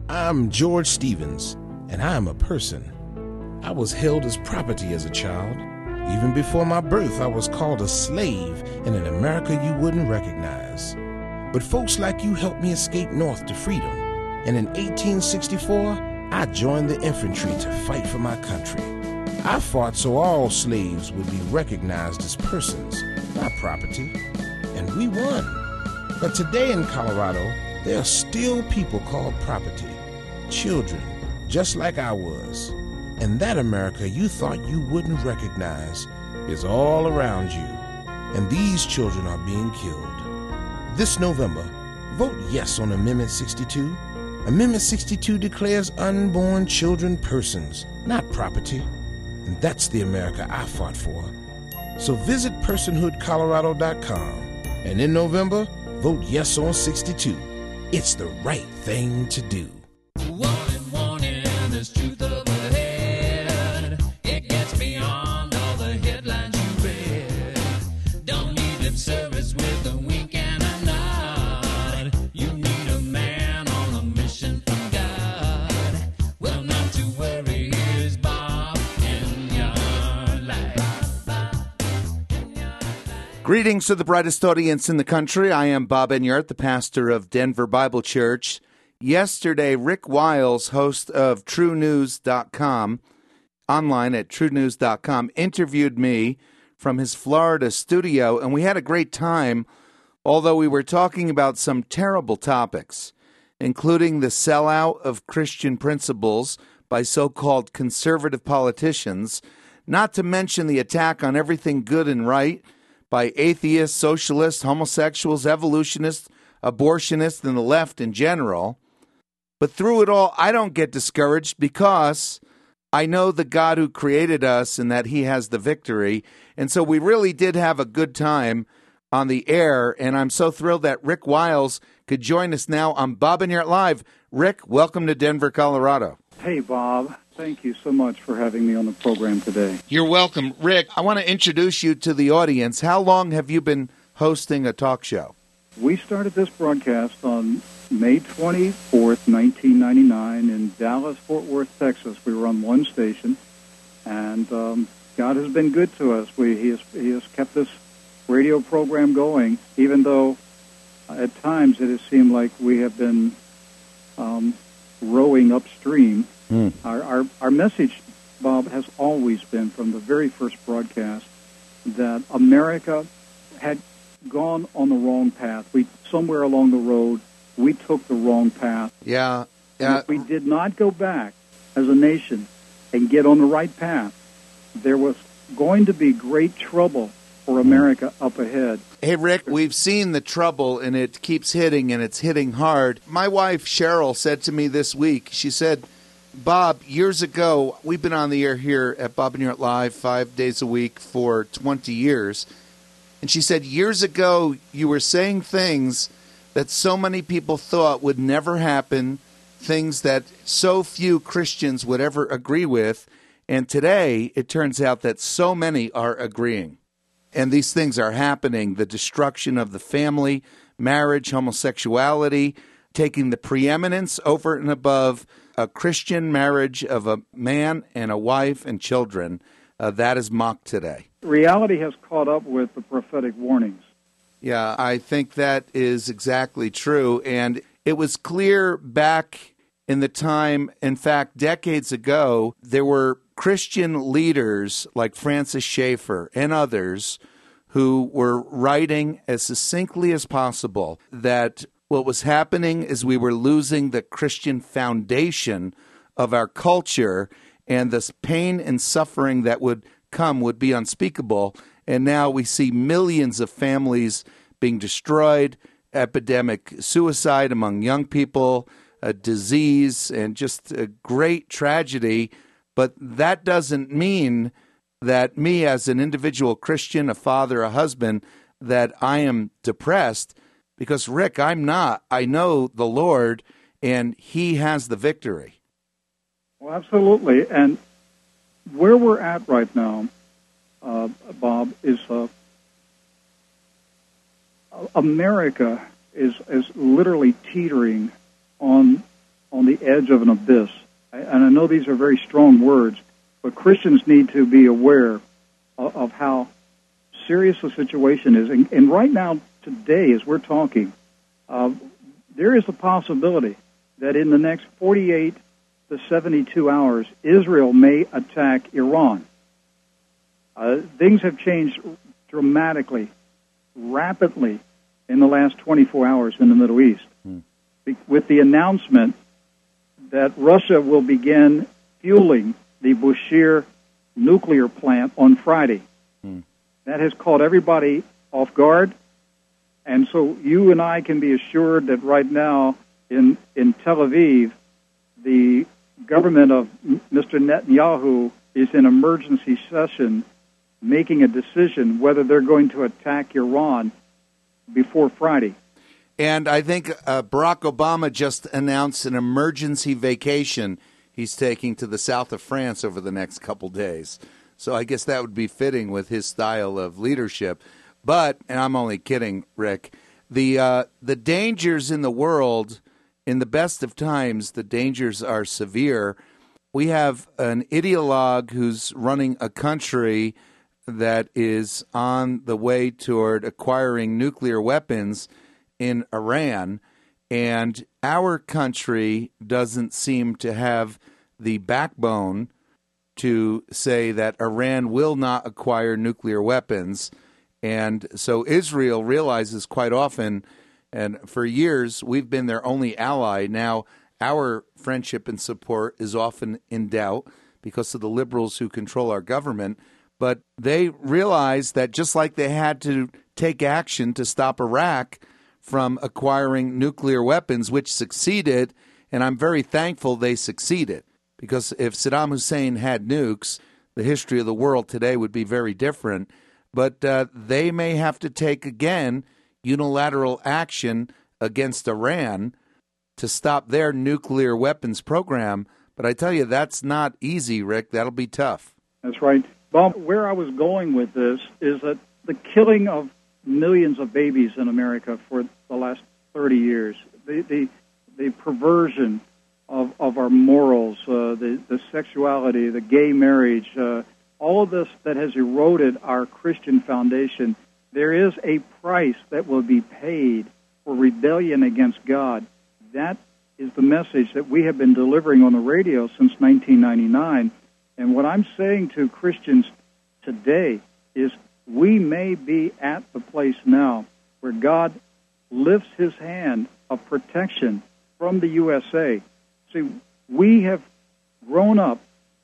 I'm George Stevens, and I am a person. I was held as property as a child. Even before my birth, I was called a slave in an America you wouldn't recognize. But folks like you helped me escape north to freedom. And in 1864, I joined the infantry to fight for my country. I fought so all slaves would be recognized as persons, not property. And we won. But today in Colorado, there are still people called property. Children, just like I was. And that America you thought you wouldn't recognize is all around you. And these children are being killed. This November, vote yes on Amendment 62. Amendment 62 declares unborn children persons, not property. And that's the America I fought for. So visit personhoodcolorado.com. And in November, vote yes on 62. It's the right thing to do. Warning, warning, there's truth up ahead. It gets beyond all the headlines you read. Don't need lip service with a wink and a nod. You need a man on a mission from God. Well, not to worry, here's Bob in your life. Greetings to the brightest audience in the country. I am Bob Enyart, the pastor of Denver Bible Church. Yesterday, Rick Wiles, host of TrueNews.com, online at TrueNews.com, interviewed me from his Florida studio, and we had a great time, although we were talking about some terrible topics, including the sellout of Christian principles by so-called conservative politicians, not to mention the attack on everything good and right by atheists, socialists, homosexuals, evolutionists, abortionists, and the left in general. But through it all, I don't get discouraged because I know the God who created us and that he has the victory. And so we really did have a good time on the air, and I'm so thrilled that Rick Wiles could join us now on Bob Enyart Live. Rick, welcome to Denver, Colorado. Hey, Bob. Thank you so much for having me on the program today. You're welcome. Rick, I want to introduce you to the audience. How long have you been hosting a talk show? We started this broadcast on May 24th, 1999 in Dallas, Fort Worth, Texas. We were on one station, and God has been good to us. He has kept this radio program going, even though at times it has seemed like we have been rowing upstream. Our message, Bob, has always been from the very first broadcast that America had gone on the wrong path. Somewhere along the road, we took the wrong path. Yeah. And if we did not go back as a nation and get on the right path, there was going to be great trouble for America up ahead. Hey, Rick, we've seen the trouble, and it keeps hitting, and it's hitting hard. My wife, Cheryl, said to me this week, she said, Bob, years ago, we've been on the air here at Bob Enyart Live 5 days a week for 20 years. And she said, years ago, you were saying things that so many people thought would never happen, things that so few Christians would ever agree with. And today, it turns out that so many are agreeing. And these things are happening, the destruction of the family, marriage, homosexuality, taking the preeminence over and above a Christian marriage of a man and a wife and children. That is mocked today. Reality has caught up with the prophetic warnings. Yeah, I think that is exactly true. And it was clear back in the time, in fact, decades ago, there were Christian leaders like Francis Schaeffer and others who were writing as succinctly as possible that what was happening is we were losing the Christian foundation of our culture, and this pain and suffering that would come would be unspeakable. And now we see millions of families being destroyed, epidemic suicide among young people, a disease, and just a great tragedy. But that doesn't mean that me as an individual Christian, a father, a husband, that I am depressed. Because, Rick, I'm not. I know the Lord, and he has the victory. Well, absolutely. And where we're at right now, Bob, is America is literally teetering on on the edge of an abyss. And I know these are very strong words, but Christians need to be aware of how serious the situation is. And right now, today, as we're talking, there is a possibility that in the next 48 to 72 hours, Israel may attack Iran. Things have changed dramatically, rapidly in the last 24 hours in the Middle East, with the announcement that Russia will begin fueling the Bushehr nuclear plant on Friday. That has caught everybody off guard, and so you and I can be assured that right now in Tel Aviv, the government of Mr. Netanyahu is in emergency session making a decision whether they're going to attack Iran before Friday. And I think Barack Obama just announced an emergency vacation he's taking to the south of France over the next couple days. So I guess that would be fitting with his style of leadership. But, and I'm only kidding, Rick, the dangers in the world, in the best of times, the dangers are severe. We have an ideologue who's running a country that is on the way toward acquiring nuclear weapons in Iran, and our country doesn't seem to have the backbone to say that Iran will not acquire nuclear weapons. And so Israel realizes quite often, and for years we've been their only ally. Now our friendship and support is often in doubt because of the liberals who control our government. But they realize that just like they had to take action to stop Iraq from acquiring nuclear weapons, which succeeded, and I'm very thankful they succeeded, because if Saddam Hussein had nukes, the history of the world today would be very different. But they may have to take, again, unilateral action against Iran to stop their nuclear weapons program. But I tell you, that's not easy, Rick. That'll be tough. That's right. Bob, where I was going with this is that the killing of millions of babies in America for the last 30 years, the perversion of our morals, the sexuality, the gay marriage, all of this that has eroded our Christian foundation, there is a price that will be paid for rebellion against God. That is the message that we have been delivering on the radio since 1999. And what I'm saying to Christians today is we may be at the place now where God lifts his hand of protection from the USA. See, we have grown up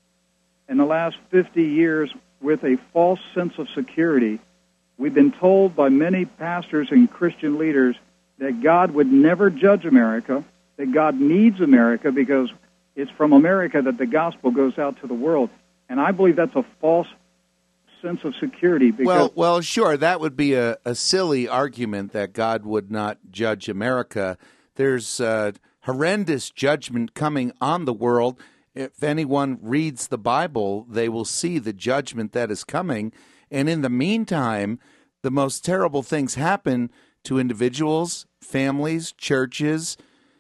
in the last 50 years with a false sense of security. We've been told by many pastors and Christian leaders that God would never judge America, that God needs America because it's from America that the gospel goes out to the world. And I believe that's a false sense of security. Because well, sure, that would be a silly argument that God would not judge America. There's horrendous judgment coming on the world. If anyone reads the Bible, they will see the judgment that is coming. And in the meantime, the most terrible things happen to individuals, families, churches,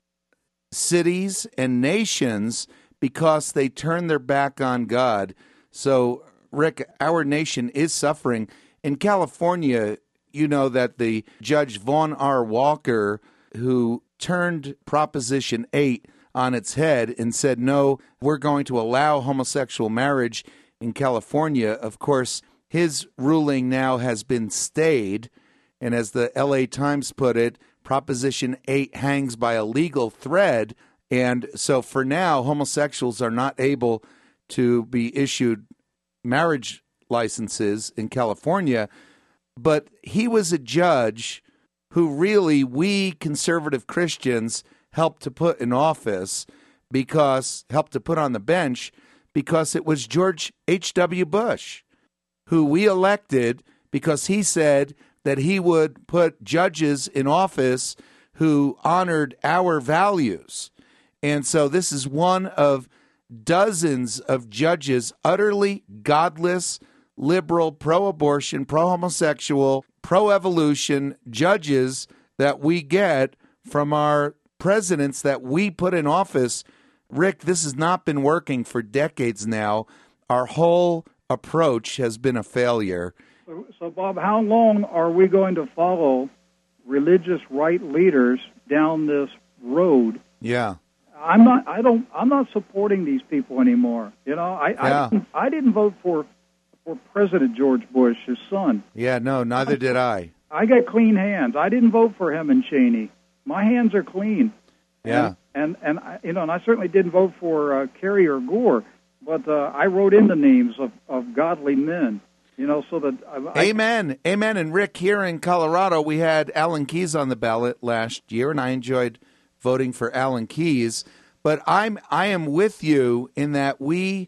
cities, and nations because they turn their back on God. So, Rick, our nation is suffering. In California, you know that the Judge Vaughn R. Walker, who turned Proposition 8 on its head and said, no, we're going to allow homosexual marriage in California. Of course, his ruling now has been stayed. And as the LA Times put it, Proposition 8 hangs by a legal thread. And so for now, homosexuals are not able to be issued marriage licenses in California. But he was a judge who really we conservative Christians helped to put in office, helped to put on the bench, because it was George H.W. Bush who we elected because he said that he would put judges in office who honored our values. And so this is one of dozens of judges, utterly godless, liberal, pro-abortion, pro-homosexual, pro-evolution judges that we get from our presidents that we put in office, Rick, this has not been working for decades now. Our whole approach has been a failure. So, Bob, how long are we going to follow religious right leaders down this road? Yeah. I'm not supporting these people anymore. You know, I didn't vote for President George Bush, his son. Yeah, no, neither did I. I got clean hands. I didn't vote for him and Cheney. My hands are clean. Yeah. And I certainly didn't vote for Kerry or Gore, but I wrote in the names of godly men. You know, so that Amen. And Rick, here in Colorado, we had Alan Keyes on the ballot last year, and I enjoyed voting for Alan Keyes. But I am with you in that we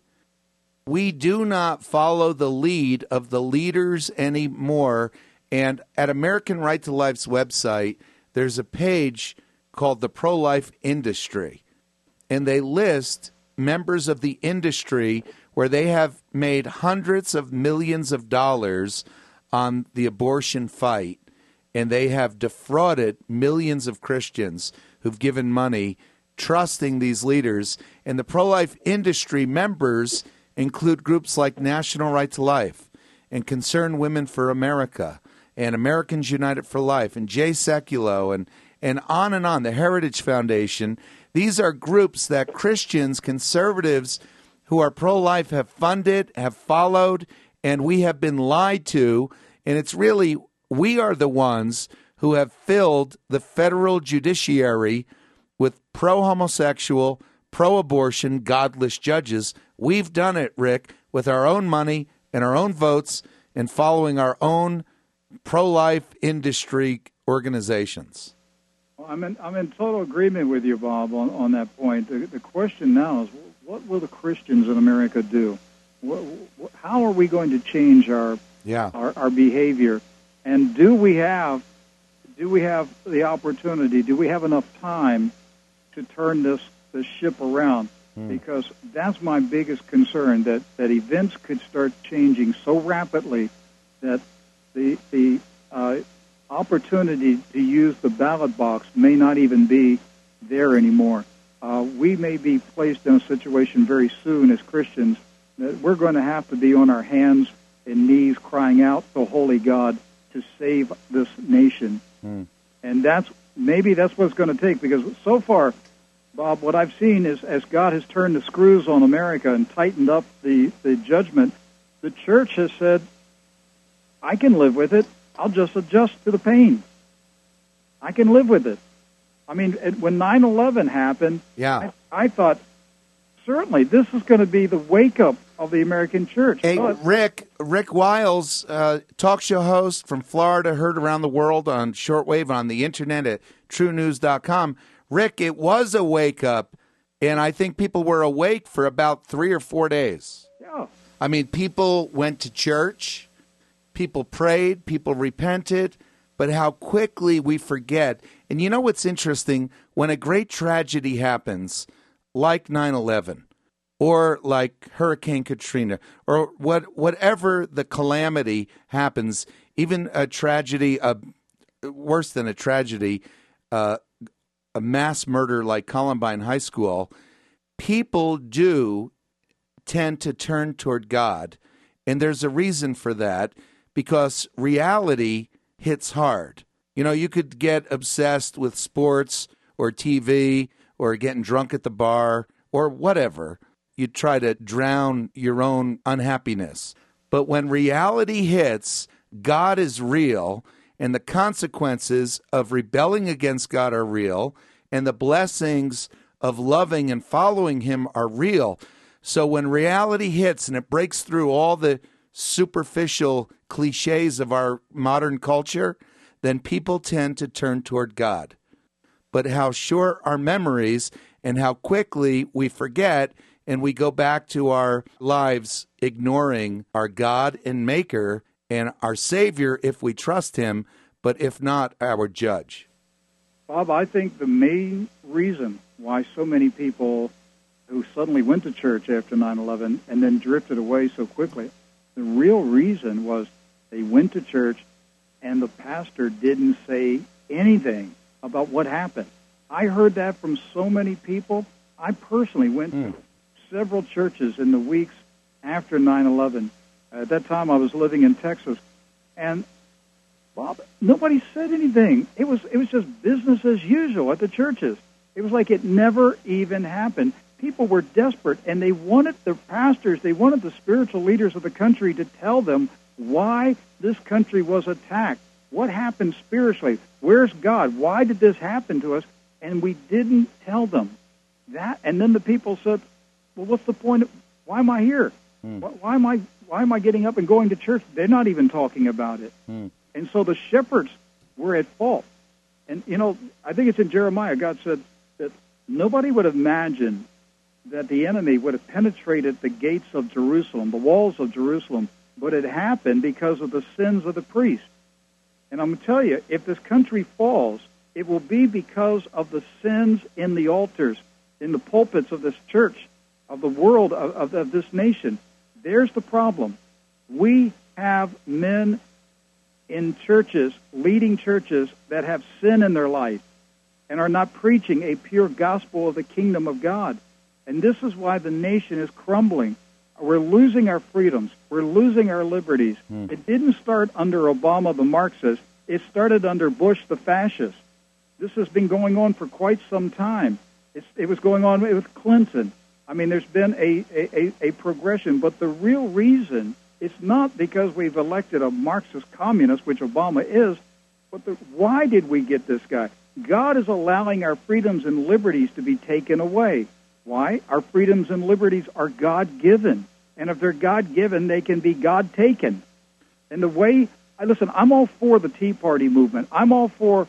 do not follow the lead of the leaders anymore. And at American Right to Life's website, there's a page called the Pro-Life Industry, and they list members of the industry where they have made hundreds of millions of dollars on the abortion fight, and they have defrauded millions of Christians who've given money trusting these leaders. And the pro-life industry members include groups like National Right to Life and Concerned Women for America and Americans United for Life and Jay Sekulow and on, the Heritage Foundation. These are groups that Christians, conservatives who are pro-life have funded, have followed, and we have been lied to. And it's really, we are the ones who have filled the federal judiciary with pro-homosexual, pro-abortion, godless judges. We've done it, Rick, with our own money and our own votes and following our own pro-life industry organizations. Well, I'm in total agreement with you, Bob, on that point. The question now is, what will the Christians in America do? How are we going to change our behavior? And do we have the opportunity? Do we have enough time to turn this ship around? Because that's my biggest concern, that events could start changing so rapidly that the opportunity to use the ballot box may not even be there anymore. We may be placed in a situation very soon as Christians that we're going to have to be on our hands and knees crying out to holy God to save this nation. And that's what it's going to take, because so far, Bob, what I've seen is as God has turned the screws on America and tightened up the judgment, the church has said, I can live with it. I'll just adjust to the pain. I can live with it. I mean, when 9/11 happened, I thought, certainly this is going to be the wake-up of the American church. Hey, Rick Wiles, talk show host from Florida, heard around the world on shortwave, on the internet at TrueNews.com. Rick, it was a wake-up, and I think people were awake for about 3 or 4 days. Yeah. I mean, people went to church, people prayed, people repented, but how quickly we forget. And you know what's interesting? When a great tragedy happens, like 9/11, or like Hurricane Katrina, or whatever the calamity happens, even a tragedy, worse than a tragedy, a mass murder like Columbine High School, people do tend to turn toward God. And there's a reason for that, because reality hits hard. You know, you could get obsessed with sports or TV or getting drunk at the bar or whatever. You try to drown your own unhappiness. But when reality hits, God is real, and the consequences of rebelling against God are real, and the blessings of loving and following Him are real. So when reality hits and it breaks through all the superficial cliches of our modern culture, then people tend to turn toward God. But how short our memories and how quickly we forget, and we go back to our lives ignoring our God and Maker and our Savior if we trust Him, but if not, our Judge. Bob, I think the main reason why so many people who suddenly went to church after 9/11 and then drifted away so quickly, the real reason was they went to church and the pastor didn't say anything about what happened. I heard that from so many people. I personally went to several churches in the weeks after 9/11. At that time, I was living in Texas, and Bob, nobody said anything. It was just business as usual at the churches. It was like it never even happened. People were desperate, and they wanted the pastors, they wanted the spiritual leaders of the country to tell them why this country was attacked. What happened spiritually? Where's God? Why did this happen to us? And we didn't tell them that. And then the people said, well, what's the point? Why am I here? Why am I getting up and going to church? They're not even talking about it. And so the shepherds were at fault. And, I think it's in Jeremiah, God said that nobody would have imagined that the enemy would have penetrated the gates of Jerusalem, the walls of Jerusalem, but it happened because of the sins of the priests. And I'm going to tell you, if this country falls, it will be because of the sins in the altars, in the pulpits of this church, of the world, of this nation. There's the problem. We have men in churches, leading churches, that have sin in their life and are not preaching a pure gospel of the kingdom of God. And this is why the nation is crumbling. We're losing our freedoms. We're losing our liberties. It didn't start under Obama, the Marxist. It started under Bush, the fascist. This has been going on for quite some time. It was going on with Clinton. I mean, there's been a progression. But the real reason, it's not because we've elected a Marxist communist, which Obama is, but why did we get this guy? God is allowing our freedoms and liberties to be taken away. Why? Our freedoms and liberties are God-given. And if they're God-given, they can be God-taken. And the way, listen, I'm all for the Tea Party movement. I'm all for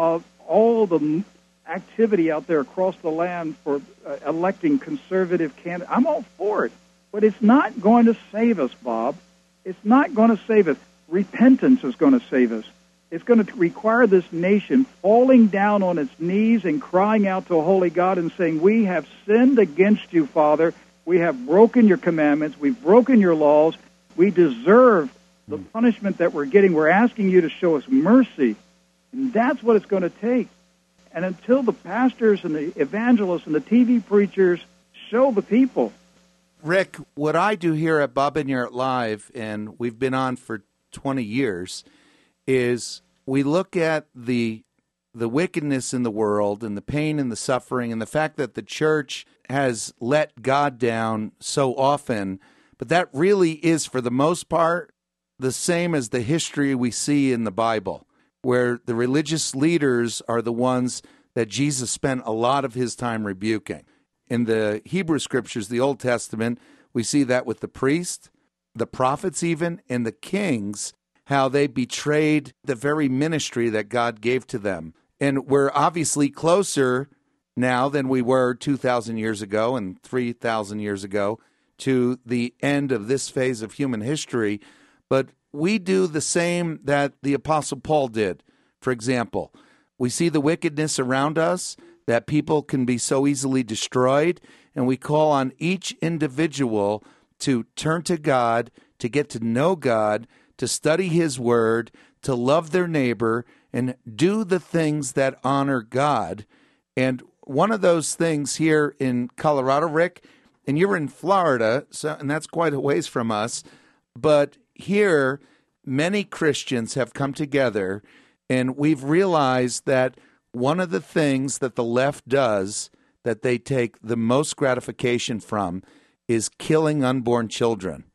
all the activity out there across the land for electing conservative candidates. I'm all for it. But it's not going to save us, Bob. It's not going to save us. Repentance is going to save us. It's going to require this nation falling down on its knees and crying out to a holy God and saying, we have sinned against you, Father. We have broken your commandments. We've broken your laws. We deserve the punishment that we're getting. We're asking you to show us mercy. And that's what it's going to take. And until the pastors and the evangelists and the TV preachers show the people. Rick, what I do here at Bob Enyart Live, and we've been on for 20 years, is we look at the wickedness in the world and the pain and the suffering and the fact that the church has let God down so often, but that really is, for the most part, the same as the history we see in the Bible, where the religious leaders are the ones that Jesus spent a lot of his time rebuking. In the Hebrew Scriptures, the Old Testament, we see that with the priests, the prophets even, and the kings, how they betrayed the very ministry that God gave to them. And we're obviously closer now than we were 2,000 years ago and 3,000 years ago to the end of this phase of human history. But we do the same that the Apostle Paul did. For example, we see the wickedness around us, that people can be so easily destroyed, and we call on each individual to turn to God, to get to know God, to study his word, to love their neighbor, and do the things that honor God. And one of those things here in Colorado, Rick, and you're in Florida, and that's quite a ways from us, but here many Christians have come together, and we've realized that one of the things that the left does that they take the most gratification from is killing unborn children.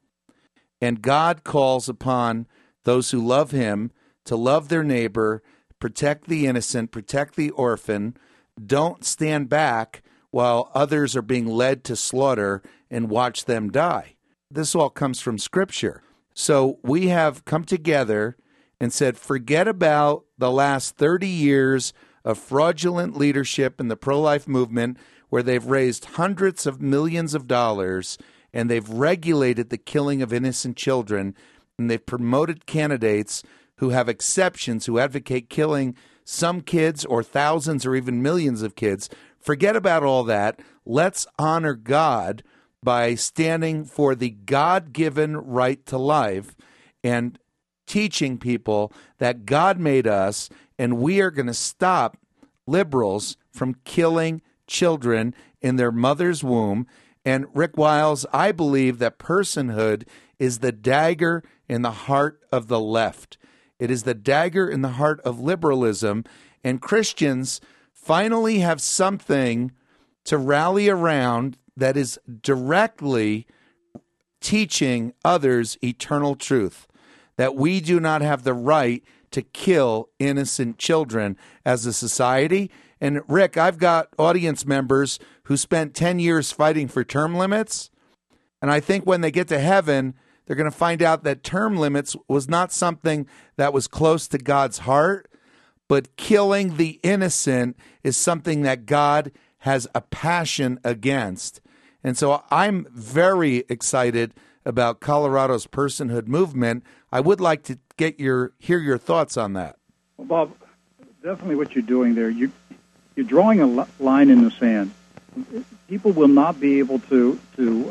And God calls upon those who love him to love their neighbor, protect the innocent, protect the orphan. Don't stand back while others are being led to slaughter and watch them die. This all comes from Scripture. So we have come together and said, forget about the last 30 years of fraudulent leadership in the pro-life movement where they've raised hundreds of millions of dollars and they've regulated the killing of innocent children, and they've promoted candidates who have exceptions, who advocate killing some kids or thousands or even millions of kids. Forget about all that. Let's honor God by standing for the God-given right to life and teaching people that God made us, and we are going to stop liberals from killing children in their mother's womb. And Rick Wiles, I believe that personhood is the dagger in the heart of the left. It is the dagger in the heart of liberalism. And Christians finally have something to rally around that is directly teaching others eternal truth, that we do not have the right to kill innocent children as a society. And Rick, I've got audience members who spent 10 years fighting for term limits, and I think when they get to heaven, they're going to find out that term limits was not something that was close to God's heart, but killing the innocent is something that God has a passion against. And so I'm very excited about Colorado's personhood movement. I would like to hear your thoughts on that. Well, Bob, definitely what you're doing there, you're drawing a line in the sand. People will not be able to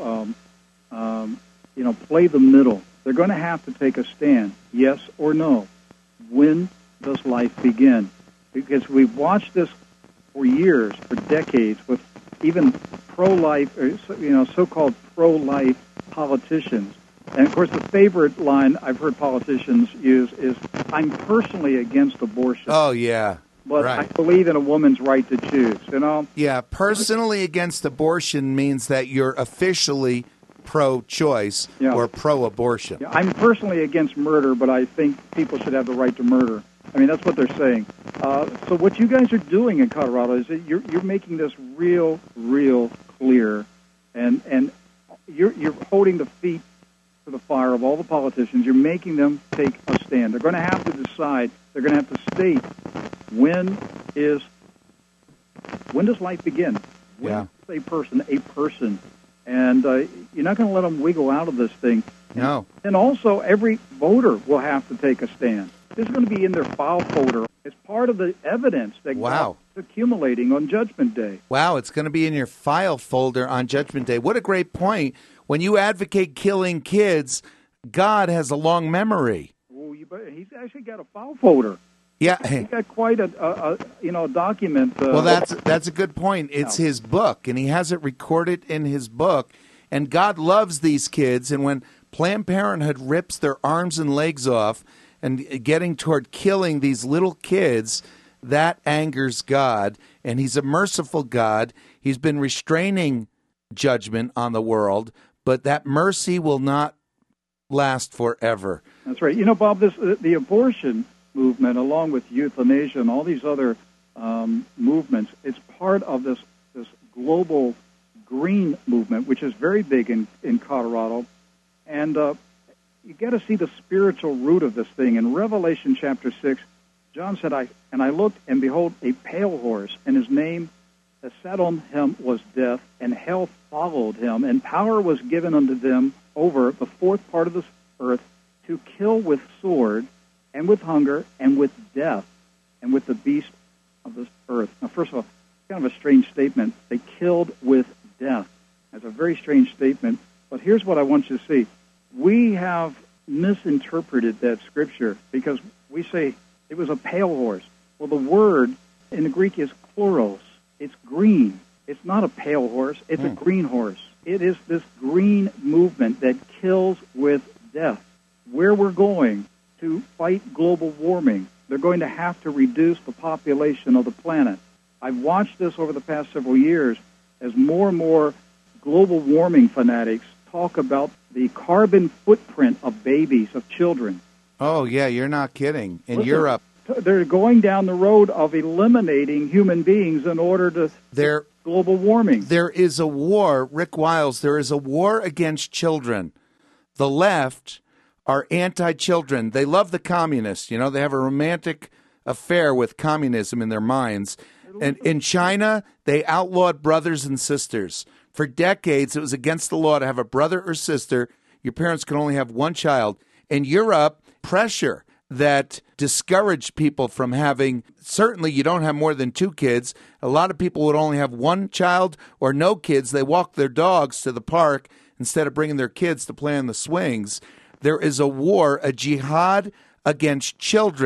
play the middle. They're going to have to take a stand, yes or no. When does life begin? Because we've watched this for years, for decades, with even pro-life, so-called pro-life politicians. And, of course, the favorite line I've heard politicians use is, I'm personally against abortion. Oh, yeah. But right. I believe in a woman's right to choose, Yeah, personally against abortion means that you're officially pro-choice or pro-abortion. Yeah, I'm personally against murder, but I think people should have the right to murder. I mean, that's what they're saying. So what you guys are doing in Colorado is that you're making this real clear, and you're holding the feet to the fire of all the politicians. You're making them take a stand. They're going to have to decide. They're going to have to state when does life begin? When is a person? And you're not going to let them wiggle out of this thing. No. And also, every voter will have to take a stand. This is going to be in their file folder. It's part of the evidence that God's accumulating on Judgment Day. Wow, it's going to be in your file folder on Judgment Day. What a great point. When you advocate killing kids, God has a long memory. Well, he's actually got a file folder. Yeah, he's got quite a document. Well, that's a good point. It's his book, and he has it recorded in his book. And God loves these kids. And when Planned Parenthood rips their arms and legs off and getting toward killing these little kids, that angers God. And he's a merciful God. He's been restraining judgment on the world, but that mercy will not last forever. That's right. Bob, the abortion movement, along with euthanasia and all these other movements, it's part of this global green movement, which is very big in Colorado. And you got to see the spiritual root of this thing. In Revelation chapter 6, John said, I looked, and behold, a pale horse, and his name that sat on him was Death, and hell followed him, and power was given unto them over the fourth part of the earth to kill with sword, and with hunger, and with death, and with the beast of this earth. Now, first of all, it's kind of a strange statement. They killed with death. That's a very strange statement. But here's what I want you to see. We have misinterpreted that scripture because we say it was a pale horse. Well, the word in the Greek is chloros. It's green. It's not a pale horse. It's a green horse. It is this green movement that kills with death. Where we're going to fight global warming, they're going to have to reduce the population of the planet. I've watched this over the past several years as more and more global warming fanatics talk about the carbon footprint of babies, of children. Oh, yeah, you're not kidding. In Europe, they're going down the road of eliminating human beings in order to global warming. There is a war, Rick Wiles, there is a war against children. The left are anti-children. They love the communists. They have a romantic affair with communism in their minds. And in China, they outlawed brothers and sisters. For decades, it was against the law to have a brother or sister. Your parents could only have one child. In Europe, pressure that discouraged people from having, certainly you don't have more than 2 kids. A lot of people would only have 1 child or no kids. They walk their dogs to the park instead of bringing their kids to play on the swings. There is a war, a jihad against children,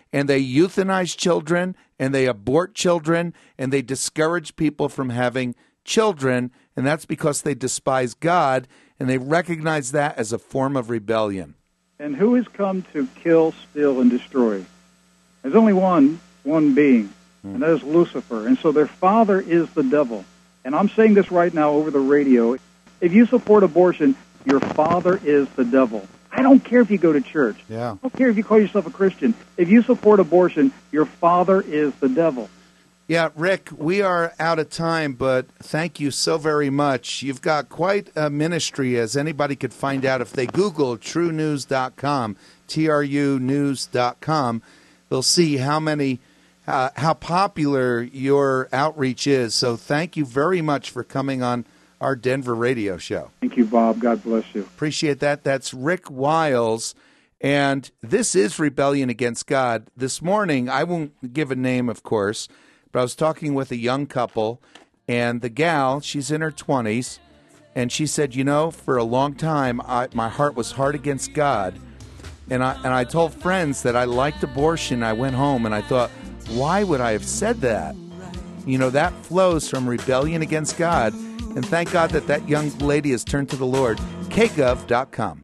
and they euthanize children, and they abort children, and they discourage people from having children, and that's because they despise God, and they recognize that as a form of rebellion. And who has come to kill, steal, and destroy? There's only one being, and that is Lucifer. And so their father is the devil. And I'm saying this right now over the radio. If you support abortion, your father is the devil. I don't care if you go to church. Yeah. I don't care if you call yourself a Christian. If you support abortion, your father is the devil. Yeah, Rick, we are out of time, but thank you so very much. You've got quite a ministry, as anybody could find out if they Google TrueNews.com, TRUnews.com. They'll see how popular your outreach is. So thank you very much for coming on our Denver radio show. Thank you, Bob. God bless you. Appreciate that. That's Rick Wiles, and this is Rebellion Against God. This morning, I won't give a name, of course, but I was talking with a young couple, and the gal, she's in her 20s, and she said, for a long time, my heart was hard against God, and I told friends that I liked abortion. I went home, and I thought, why would I have said that? That flows from rebellion against God, and thank God that young lady has turned to the Lord. KGov.com.